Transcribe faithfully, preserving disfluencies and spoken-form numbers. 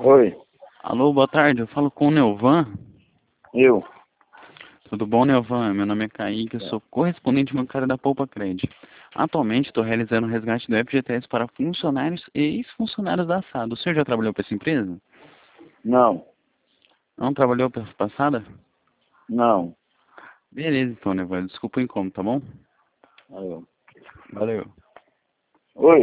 Oi, Alô, boa tarde. Eu falo com o Neuvan. eu. Tudo bom, Neuvan? Meu nome é Kaique, eu sou correspondente bancário da Poupa Cred. Atualmente estou realizando o resgate do F G T S para funcionários e ex-funcionários da SAD. O senhor já trabalhou para essa empresa? Não, Não trabalhou para essa passada? não. Beleza, então, Neuvan. Desculpa o incômodo, tá bom? Alô. Valeu. Oi.